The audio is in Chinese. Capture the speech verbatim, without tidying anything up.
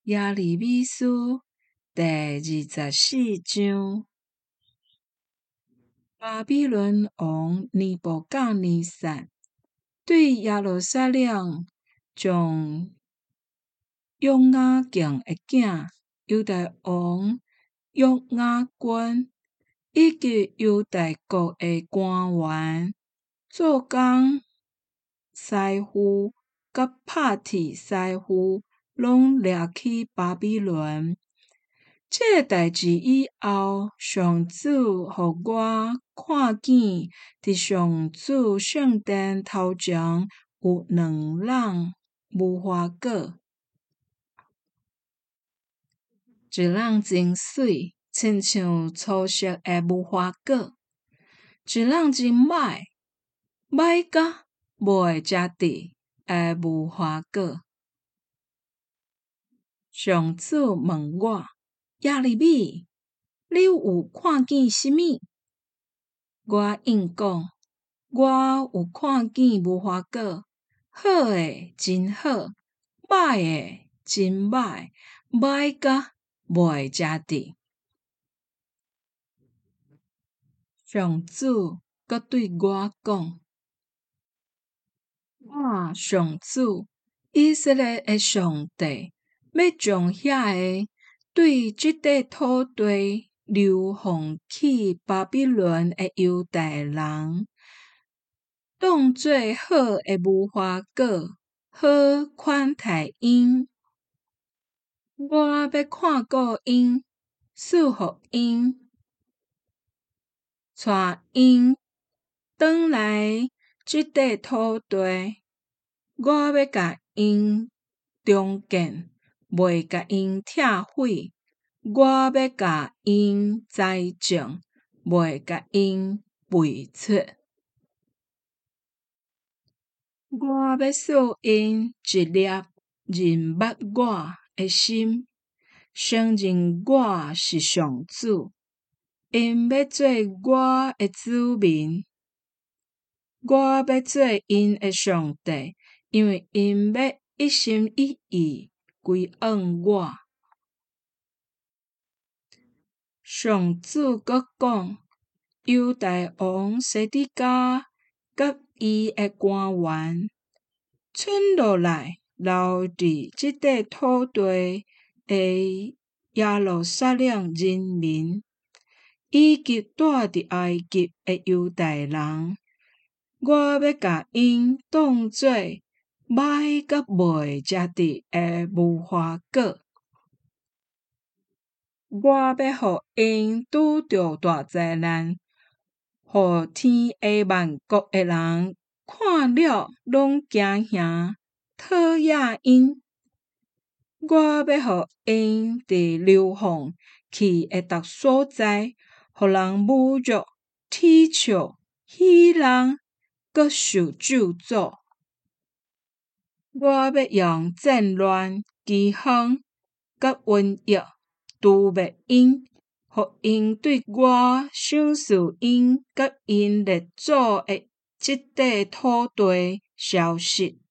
耶利米书第二十四章。巴比伦王尼布甲尼撒对耶路撒冷将约雅敬的囝犹大王约雅斤以及犹大国的官员、做工师傅甲拍铁师傅，拢掠去巴比伦。这个代志以后，上主互我看见，伫上主圣殿头前有两人无花果，一人真水，亲像粗色的无花果；一人真歹，歹甲无会食得的无花果。上主问我：耶利米，你有看见什么？我应讲：我有看见无花果，好诶真好，歹诶真歹，歹甲无会食得。上主阁对我讲：我上主以色列诶上帝，要将遐个对即块土地流放去巴比伦诶犹大人，当做好诶无花果，好款待因。我要看顾因，赐福因，带因转来即块土地。我要甲因重建，袂甲因拆毁；我要甲因栽种，袂甲因背出。我要使因一粒认捌我的心，承认我是上主。因要做我的子民，我要做因的上帝，因为因要一心一意归向我。上主阁讲：犹大王西底家甲伊的官员，剩落来留伫即块土地的耶路撒冷人民，以及住伫埃及的犹大人，我要甲因当做歹甲袂食得的无花果。我要互因拄着大灾难，互天下万国的人看了拢惊吓，讨厌因。我要互因伫流放去的逐所在，互人侮辱、讥笑、戏人，阁受咒诅。我要用战乱、饥荒甲瘟疫除灭因，互因对我赏赐因甲因列祖的即块土地消失。